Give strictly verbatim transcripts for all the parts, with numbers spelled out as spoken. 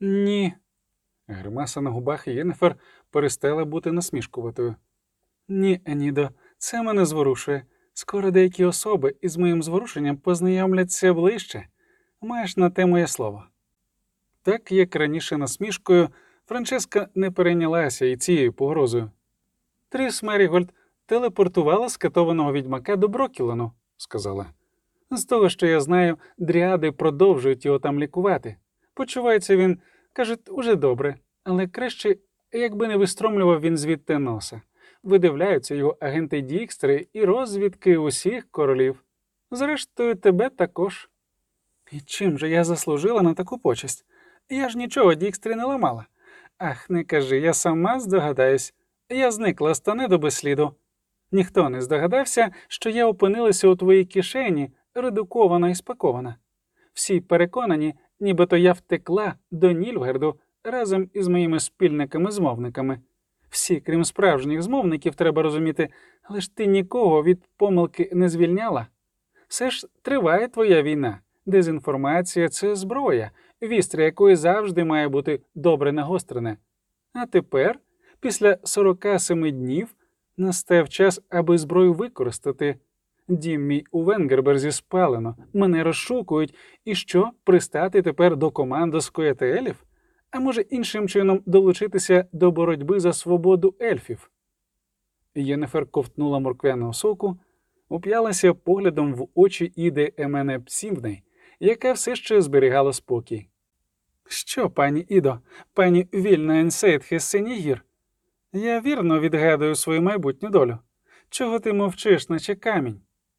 Ні. Гримаса на губах Єннефер перестала бути насмішкуватою. Ні, Енідо, це мене зворушує. Скоро деякі особи із моїм зворушенням познайомляться ближче. Маєш на те моє слово. Так, як раніше насмішкою, Франческа не перейнялася і цією погрозою. Тріс Мерігольд телепортувала скатованого відьмака до Брокілену, сказала. З того, що я знаю, дріади продовжують його там лікувати. Почувається він, кажуть, уже добре, але краще, якби не вистромлював він звідти носа. Видивляються його агенти Дікстри і розвідки усіх королів. Зрештою, тебе також. І чим же я заслужила на таку почесть? Я ж нічого Дікстрі не ламала. Ах, не кажи, я сама здогадаюсь. Я зникла з Танедо без сліду. Ніхто не здогадався, що я опинилася у твоїй кишені, редукована і спакована. Всі переконані, нібито я втекла до Нільфгарду разом із моїми спільниками-змовниками. Всі, крім справжніх змовників, треба розуміти, але ж ти нікого від помилки не звільняла. Все ж триває твоя війна. Дезінформація – це зброя, вістря якої завжди має бути добре нагострене. А тепер, після сорока семи днів, настав час, аби зброю використати. Дім мій у Венгерберзі спалено, мене розшукують, і що, пристати тепер до команди скоятелів? А може іншим чином долучитися до боротьби за свободу ельфів? Єннефер ковтнула морквяного соку, уп'ялася поглядом в очі Іди Емене Псівни, яка все ще зберігала спокій. Що, пані Ідо, пані Вільна Енсейтхе Сенігір? Я вірно відгадую свою майбутню долю. Чого ти мовчиш, наче камінь?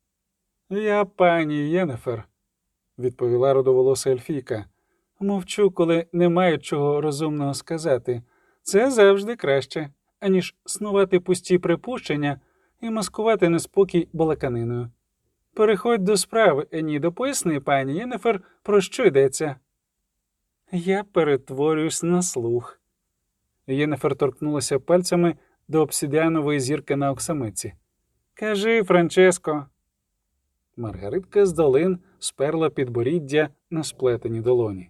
Я пані Єннефер, відповіла родоволоса ельфійка. Мовчу, коли не маю чого розумного сказати. Це завжди краще, аніж снувати пусті припущення і маскувати неспокій балаканиною. Переходь до справи, Енідо, поясни, пані Єннефер, про що йдеться. Я перетворююсь на слух. Єннефер торкнулася пальцями до обсидіанової зірки на оксамиці. Кажи, Франческо. Маргаритка з долин сперла підборіддя на сплетені долоні.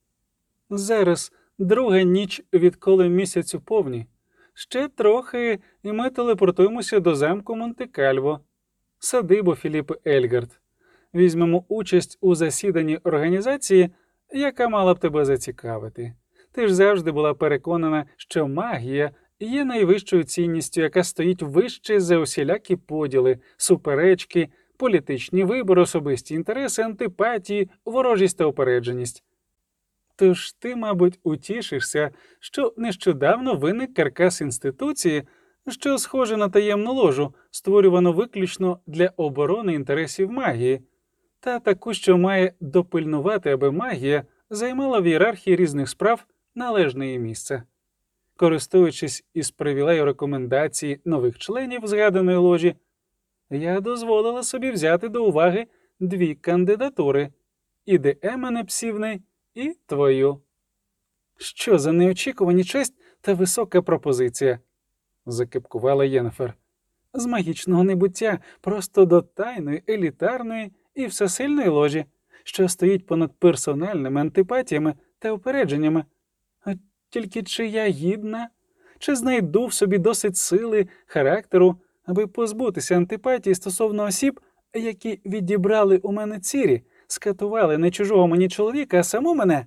Зараз друга ніч, відколи місяць у повні. Ще трохи, і ми телепортуємося до замку Монте-Кальво. Садибо Філіп Ельгард. Візьмемо участь у засіданні організації, яка мала б тебе зацікавити. Ти ж завжди була переконана, що магія є найвищою цінністю, яка стоїть вище за усілякі поділи, суперечки, політичні вибори, особисті інтереси, антипатії, ворожість та упередженість. Тож ти, мабуть, утішишся, що нещодавно виник каркас інституції, що схоже на таємну ложу, створювано виключно для оборони інтересів магії, та таку, що має допильнувати, аби магія займала в ієрархії різних справ належне її місце. Користуючись із привілею рекомендацій нових членів згаданої ложі, я дозволила собі взяти до уваги дві кандидатури – Іди Емене Псівни і твою. Що за неочікувані честь та висока пропозиція? Закипкувала Єннефер. З магічного небуття просто до тайної, елітарної і всесильної ложі, що стоїть понад персональними антипатіями та упередженнями. А тільки чи я гідна? Чи знайду в собі досить сили, характеру, аби позбутися антипатії стосовно осіб, які відібрали у мене цірі, скатували не чужого мені чоловіка, а саму мене?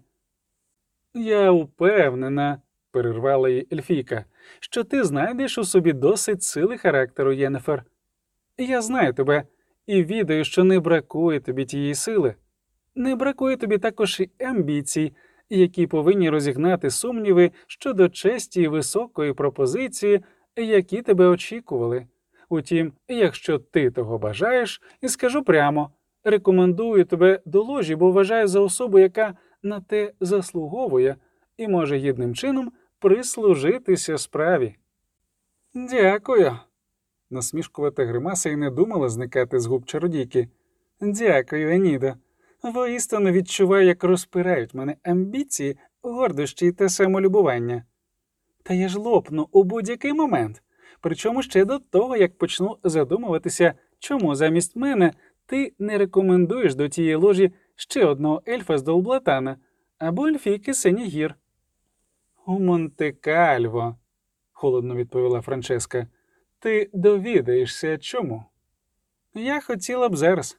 Я упевнена, перервала її ельфійка, що ти знайдеш у собі досить сили характеру, Єннефер. Я знаю тебе і відаю, що не бракує тобі тієї сили. Не бракує тобі також і амбіцій, які повинні розігнати сумніви щодо честі і високої пропозиції, які тебе очікували. Утім, якщо ти того бажаєш, і скажу прямо, рекомендую тебе до ложі, бо вважаю за особу, яка на те заслуговує і може гідним чином прислужитися справі. Дякую. Насмішкувата гримаса й не думала зникати з губ чародійки. Дякую, Енідо. Воістину відчуваю, як розпирають мене амбіції, гордощі та самолюбування. Та я ж лопну у будь-який момент. Причому ще до того, як почну задумуватися, чому замість мене ти не рекомендуєш до тієї ложі ще одного ельфа з Долблатана або ельфійки Сенігір. У Монте-Кальво, холодно відповіла Франческа. Ти довідаєшся чому? Я хотіла б зараз.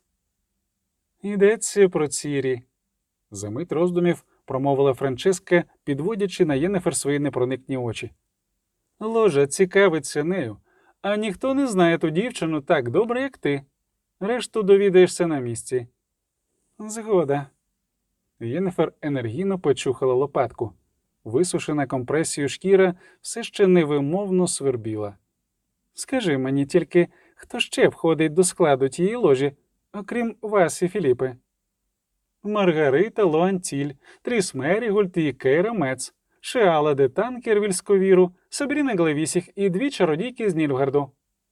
Йдеться про Цірі. Замить роздумів промовила Франческа, підводячи на Єннефер свої непроникні очі. Ложа цікавиться нею, а ніхто не знає ту дівчину так добре, як ти. Решту довідаєшся на місці. Згода. Єннефер енергійно почухала лопатку. Висушена компресією шкіра все ще невимовно свербіла. Скажи мені тільки, хто ще входить до складу тієї ложі, окрім вас і Філіпи? Маргарита Луантіль, Тріс Мерігольд і Кейра Мец, Шеала де Танкер Вільсковіру, Сабріна Глевісіх і дві чародійки з Нільфгарду.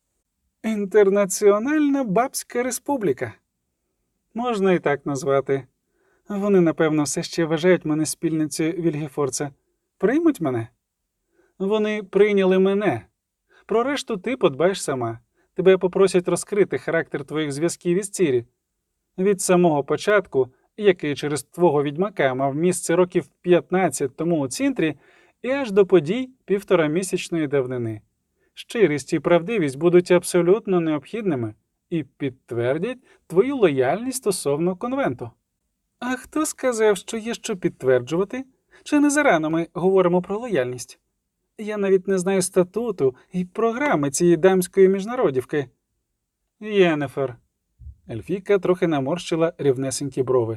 Інтернаціональна бабська республіка. Можна і так назвати. Вони, напевно, все ще вважають мене спільницею Вільгефорца. Приймуть мене? Вони прийняли мене. Про решту ти подбаєш сама. Тебе попросять розкрити характер твоїх зв'язків із Цірі. Від самого початку, який через твого відьмака мав місце років п'ятнадцять тому у центрі, і аж до подій півторамісячної давнини. Щирість і правдивість будуть абсолютно необхідними і підтвердять твою лояльність стосовно конвенту. А хто сказав, що є що підтверджувати? Чи не зарано ми говоримо про лояльність? Я навіть не знаю статуту і програми цієї дамської міжнародівки. Єннефер. Ельфійка трохи наморщила рівнесенькі брови.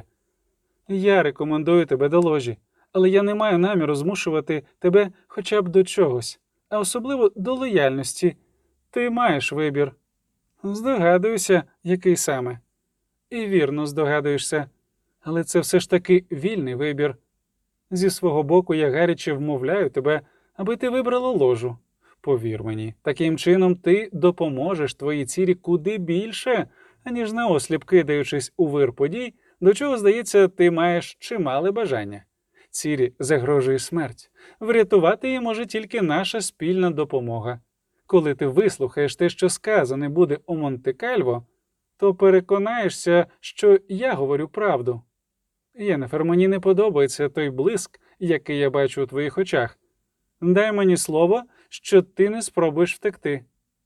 Я рекомендую тебе до ложі, але я не маю наміру змушувати тебе хоча б до чогось, а особливо до лояльності. Ти маєш вибір. Здогадуюся, який саме. І вірно здогадуєшся. Але це все ж таки вільний вибір. Зі свого боку я гаряче вмовляю тебе, аби ти вибрала ложу. Повір мені, таким чином ти допоможеш твоїй Цірі куди більше, аніж наосліп кидаючись у вир подій, до чого, здається, ти маєш чимале бажання. Цірі загрожує смерть. Врятувати її може тільки наша спільна допомога. Коли ти вислухаєш те, що сказане буде у Монте-Кальво, то переконаєшся, що я говорю правду. Єннефер, мені не подобається той блиск, який я бачу у твоїх очах. Дай мені слово, що ти не спробуєш втекти.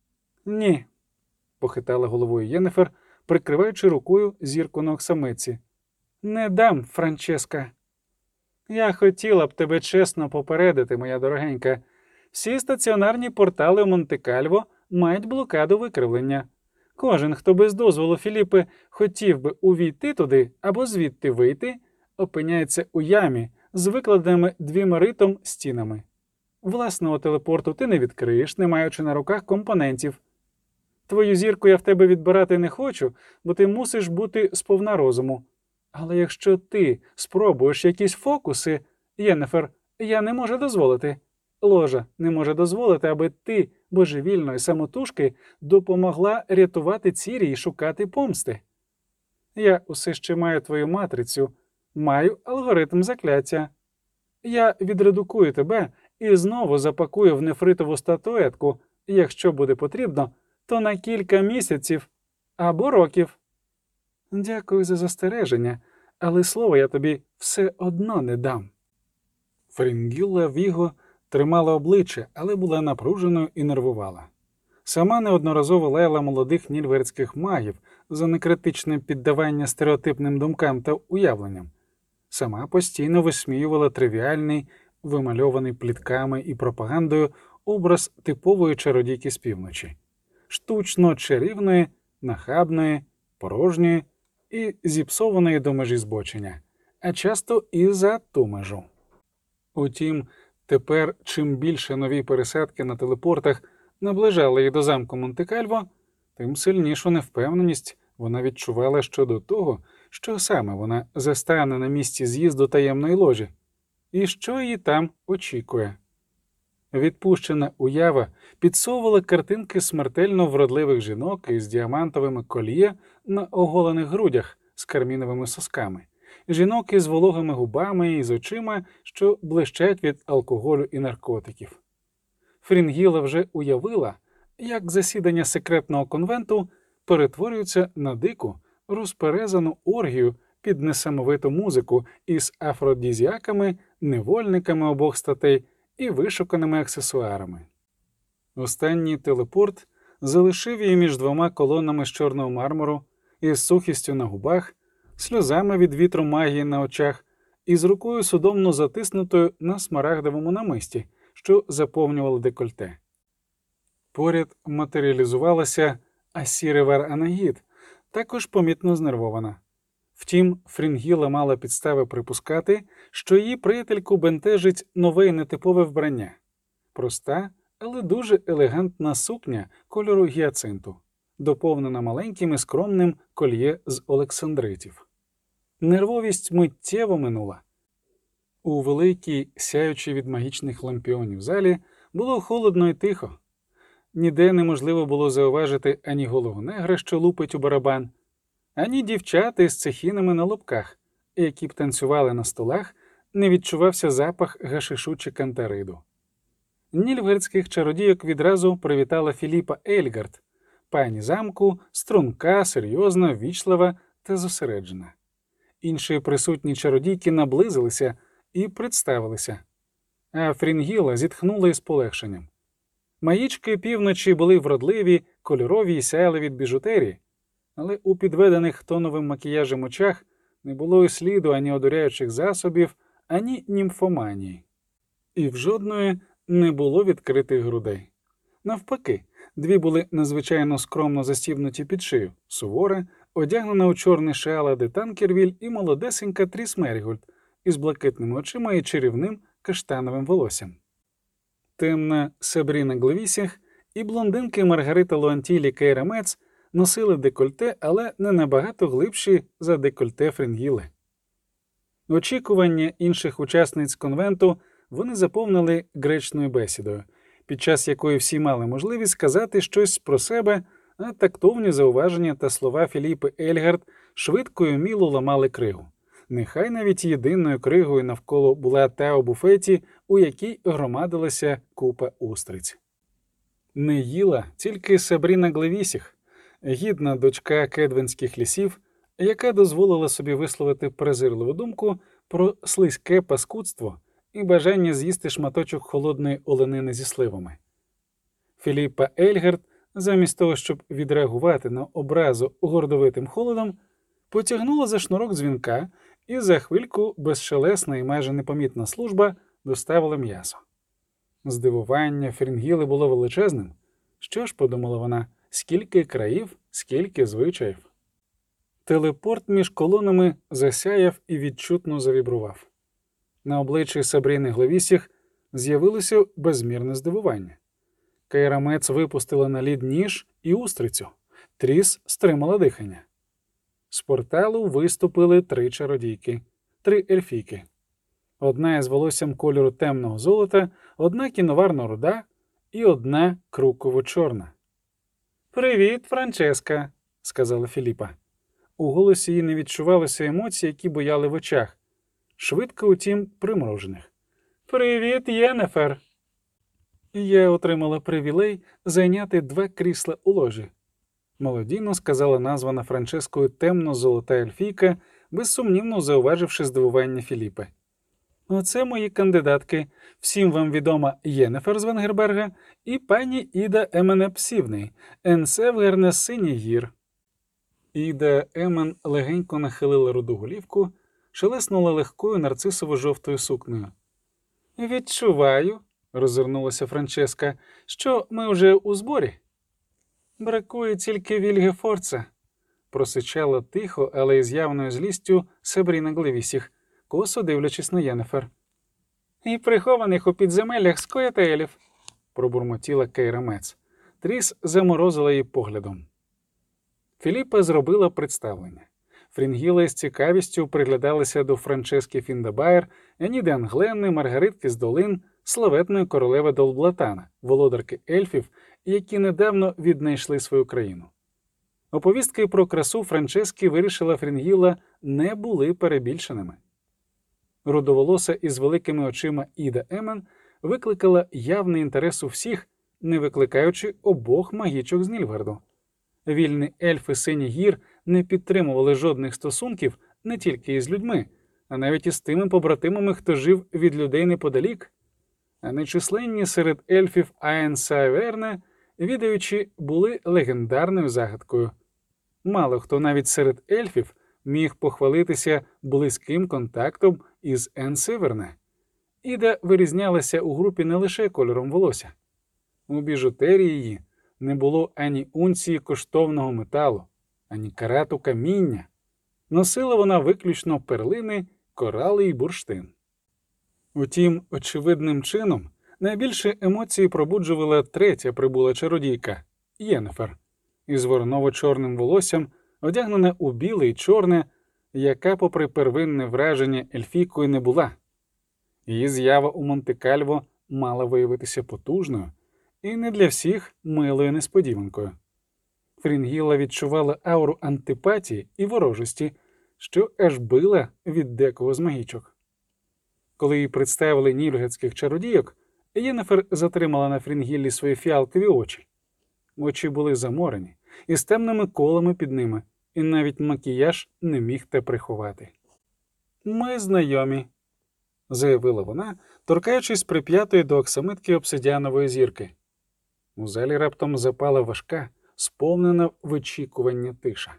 Ні, похитала головою Єннефер, прикриваючи рукою зірку на оксамиці. Не дам, Франческа. Я хотіла б тебе чесно попередити, моя дорогенька. Всі стаціонарні портали у Монте-Кальво мають блокаду викривлення. Кожен, хто без дозволу Філіпи хотів би увійти туди або звідти вийти, опиняється у ямі з викладеними двімеритом стінами. Власного телепорту ти не відкриєш, не маючи на руках компонентів. Твою зірку я в тебе відбирати не хочу, бо ти мусиш бути сповна розуму. Але якщо ти спробуєш якісь фокуси, Єннефер, я не можу дозволити. Ложа не може дозволити, аби ти, божевільної самотужки, допомогла рятувати Цірі і шукати помсти. Я усе ще маю твою матрицю, маю алгоритм закляття. Я відредукую тебе і знову запакую в нефритову статуетку, якщо буде потрібно, то на кілька місяців або років. Дякую за застереження, але слово я тобі все одно не дам. Фрінгілла Віго тримала обличчя, але була напруженою і нервувала. Сама неодноразово лаяла молодих нільфгардських магів за некритичне піддавання стереотипним думкам та уявленням. Сама постійно висміювала тривіальний, вимальований плітками і пропагандою образ типової чародійки з півночі. Штучно чарівної, нахабної, порожньої і зіпсованої до межі збочення, а часто і за ту межу. Утім, тепер, чим більше нові пересадки на телепортах наближали її до замку Монте-Кальво, тим сильнішу невпевненість вона відчувала щодо того, що саме вона застане на місці з'їзду таємної ложі, і що її там очікує. Відпущена уява підсовувала картинки смертельно вродливих жінок із діамантовими коліє на оголених грудях з карміновими сосками, жінок із вологими губами і з очима, що блищать від алкоголю і наркотиків. Фрінгіла вже уявила, як засідання секретного конвенту перетворюється на дику, розперезану оргію під несамовиту музику із афродізіаками, невольниками обох статей і вишуканими аксесуарами. Останній телепорт залишив її між двома колонами з чорного мармуру, із сухістю на губах, сльозами від вітру магії на очах і з рукою судомно затиснутою на смарагдовому намисті, що заповнювало декольте. Поряд матеріалізувалася Асіревар Анагід, також помітно знервована. Втім, Фрінгіла мала підстави припускати, що її приятельку бентежить нове й нетипове вбрання. Проста, але дуже елегантна сукня кольору гіацинту, доповнена маленьким і скромним кольє з олександритів. Нервовість миттєво минула. У великій, сяючій від магічних лампіонів залі було холодно і тихо. Ніде неможливо було зауважити ані голого негра, що лупить у барабан, ані дівчат із цехінами на лобках, які б танцювали на столах, не відчувався запах гашишу чи кантариду. Нільфгардських чародійок відразу привітала Філіпа Ельгард, пані замку, струнка, серйозна, ввічлива та зосереджена. Інші присутні чародійки наблизилися і представилися, а Фрінгіла зітхнула із полегшенням. Маїчки півночі були вродливі, кольорові й сяяли від біжутерії, але у підведених тоновим макіяжем очах не було й сліду ані одуряючих засобів, ані німфоманії. І в жодної не було відкритих грудей. Навпаки, дві були надзвичайно скромно застібнуті під шию, сувора, одягнена у чорний шеала де Танкервіль і молодесенька Тріс Мерігольд із блакитними очима і чарівним каштановим волоссям. Темна Сабріна Глевісінг і блондинки Маргарита Луантілі Кейра Мец носили декольте, але не набагато глибші за декольте Фрінгіли. Очікування інших учасниць конвенту вони заповнили гречною бесідою, під час якої всі мали можливість сказати щось про себе, а тактовні зауваження та слова Філіпи Ельгард швидко й уміло ламали кригу. Нехай навіть єдиною кригою навколо була та у буфеті, у якій громадилася купа устриць. Не їла тільки Сабріна Глевісінг, гідна дочка кедвенських лісів, яка дозволила собі висловити презирливу думку про слизьке паскудство і бажання з'їсти шматочок холодної оленини зі сливами. Філіпа Ельгард, замість того, щоб відреагувати на образу гордовитим холодом, потягнула за шнурок дзвінка, і за хвильку безшелесна і майже непомітна служба доставила м'ясо. Здивування Фрінгіли було величезним. Що ж, подумала вона, скільки країв, скільки звичаїв. Телепорт між колонами засяяв і відчутно завібрував. На обличчі Сабріни Глевісінг з'явилося безмірне здивування. Кейра Мец випустила на лід ніж і устрицю. Тріс стримала дихання. З порталу виступили три чародійки, три ельфійки. Одна із волоссям кольору темного золота, одна кіноварно-руда і одна круково-чорна. «Привіт, Франческа», – сказала Філіпа. У голосі її не відчувалося емоцій, які бояли в очах, швидко, утім, примружених. «Привіт, Єнефер!» Я отримала привілей зайняти два крісла у ложі. Молодійно сказала названа Франческою темно-золота ельфійка, безсумнівно зауваживши здивування Філіпи. Оце мої кандидатки. Всім вам відома Єнефер з Венгерберга і пані Іда Емене Псівний, Енсевгерне Синій гір. Іда Емен легенько нахилила руду голівку, шелеснула легкою нарцисово-жовтою сукнею. «Відчуваю», – роззирнулася Франческа, – «що ми вже у зборі». «Бракує тільки Вільгефорца», – просичала тихо, але із явною злістю Сабріна Глевісінг, косо дивлячись на Єнефер. «І прихованих у підземеллях скоятелів», – пробурмотіла Кейра Мец. Тріс заморозила її поглядом. Філіпа зробила представлення. Фрінгіла з цікавістю приглядалася до Франчески Фіндабаєр, Еніди Англенни, Маргаритки з долин, славетної королеви Долблатана, володарки ельфів, які недавно віднайшли свою країну. Оповістки про красу Франчески, вирішила Фрінгіла, не були перебільшеними. Рудоволоса із великими очима Іда Емен викликала явний інтерес у всіх, не викликаючи обох магічок з Нільфгарду. Вільні ельфи Синіх гір не підтримували жодних стосунків не тільки із людьми, а навіть із тими побратимами, хто жив від людей неподалік. а нечисленні серед ельфів Аен-Саверне, відаючи, були легендарною загадкою. Мало хто навіть серед ельфів міг похвалитися близьким контактом із Енсиверне. Іда вирізнялася у групі не лише кольором волосся. У біжутерії її не було ані унції коштовного металу, ані карату каміння. Носила вона виключно перлини, корали і бурштин. Утім, очевидним чином, найбільше емоції пробуджувала третя прибула чародійка – Єннефер, із вороново-чорним волоссям, одягнена у біле й чорне, яка, попри первинне враження, ельфійкою не була. Її з'ява у Монте-Кальво мала виявитися потужною і не для всіх милою несподіванкою. Фрінгілла відчувала ауру антипатії і ворожості, що аж била від декого з магічок. Коли їй представили нільфгетських чародійок, Єннефер затримала на Фрінгіллі свої фіалкові очі. Очі були заморені, із темними колами під ними, і навіть макіяж не міг те приховати. «Ми знайомі», – заявила вона, торкаючись прип'ятої до оксамитки обсидіанової зірки. У залі раптом запала важка, сповнена вичікування тиша.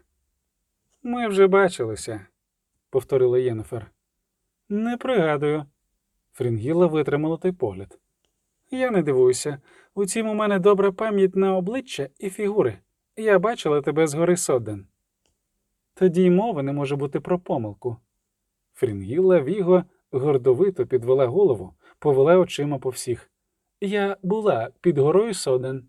«Ми вже бачилися», – повторила Єннефер. «Не пригадую». Фрінгілла витримала той погляд. «Я не дивуюся. Утім, у мене добра пам'ять на обличчя і фігури. Я бачила тебе з гори Содден». «Тоді й мови не може бути про помилку». Фрінгілла Віго гордовито підвела голову, повела очима по всіх. «Я була під горою Содден».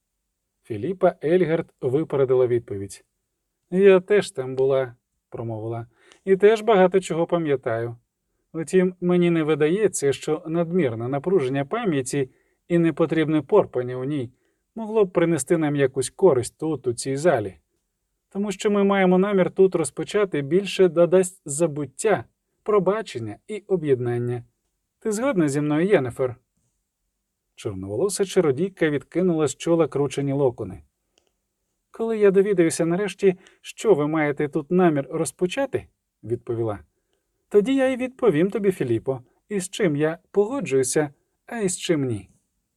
Філіпа Ельгард випередила відповідь. «Я теж там була», – промовила, – «і теж багато чого пам'ятаю. Утім, мені не видається, що надмірне напруження пам'яті і непотрібне порпання у ній могло б принести нам якусь користь тут, у цій залі. Тому що ми маємо намір тут розпочати більше додасть забуття, пробачення і об'єднання. Ти згодна зі мною, Єннефер?» Чорноволоса чародійка відкинула з чола кручені локони. «Коли я довідаюся нарешті, що ви маєте тут намір розпочати, – відповіла, – тоді я й відповім тобі, Філіпо, із чим я погоджуюся, а із чим ні.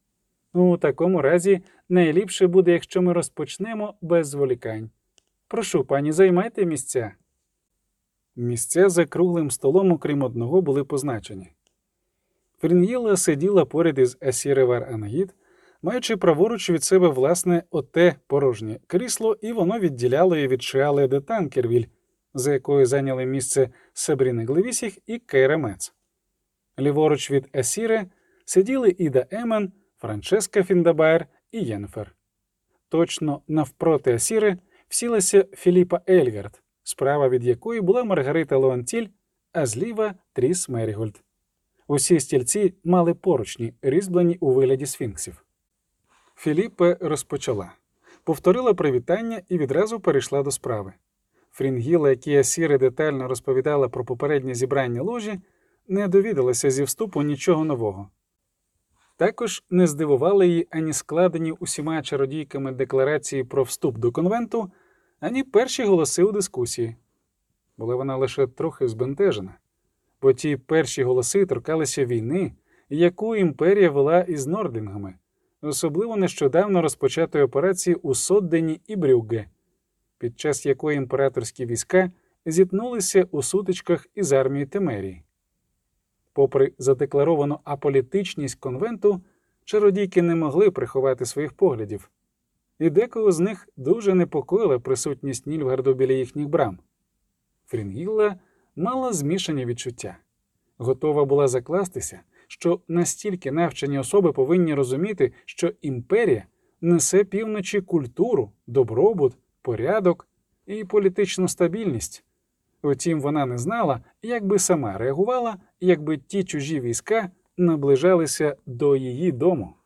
У такому разі найліпше буде, якщо ми розпочнемо без зволікань. Прошу, пані, займайте місця». Місця за круглим столом, окрім одного, були позначені. Фрінгілла сиділа поряд із Асіре Вар-Ангід, маючи праворуч від себе власне оте порожнє крісло, і воно відділяло її від Шіали де Танкервіль, за якою зайняли місце Сабріни Глевісіх і Кейра Мец. Ліворуч від Асіри сиділи Іда Емен, Франческа Фіндабайр і Єннефер. Точно навпроти Асіри всілася Філіпа Ельгард, справа від якої була Маргарита Леонтіль, а зліва – Тріс Мерігольд. Усі стільці мали поручні, різьблені у вигляді сфінксів. Філіппе розпочала. Повторила привітання і відразу перейшла до справи. Фрінгілла, якій Асіре детально розповідала про попереднє зібрання ложі, не довідалася зі вступу нічого нового. Також не здивували її ані складені усіма чародійками декларації про вступ до конвенту, ані перші голоси у дискусії. Була вона лише трохи збентежена, бо ті перші голоси торкалися війни, яку імперія вела із нордлінгами, особливо нещодавно розпочатої операції у Соддені і Брюгге, під час якої імператорські війська зіткнулися у сутичках із армією Темерії. Попри задекларовану аполітичність конвенту, чародійки не могли приховати своїх поглядів, і декого з них дуже непокоїла присутність Нільфгарду біля їхніх брам. Фрінгілла мала змішані відчуття. Готова була закластися, що настільки навчені особи повинні розуміти, що імперія несе півночі культуру, добробут, порядок і політичну стабільність. Втім, вона не знала, як би сама реагувала, якби ті чужі війська наближалися до її дому.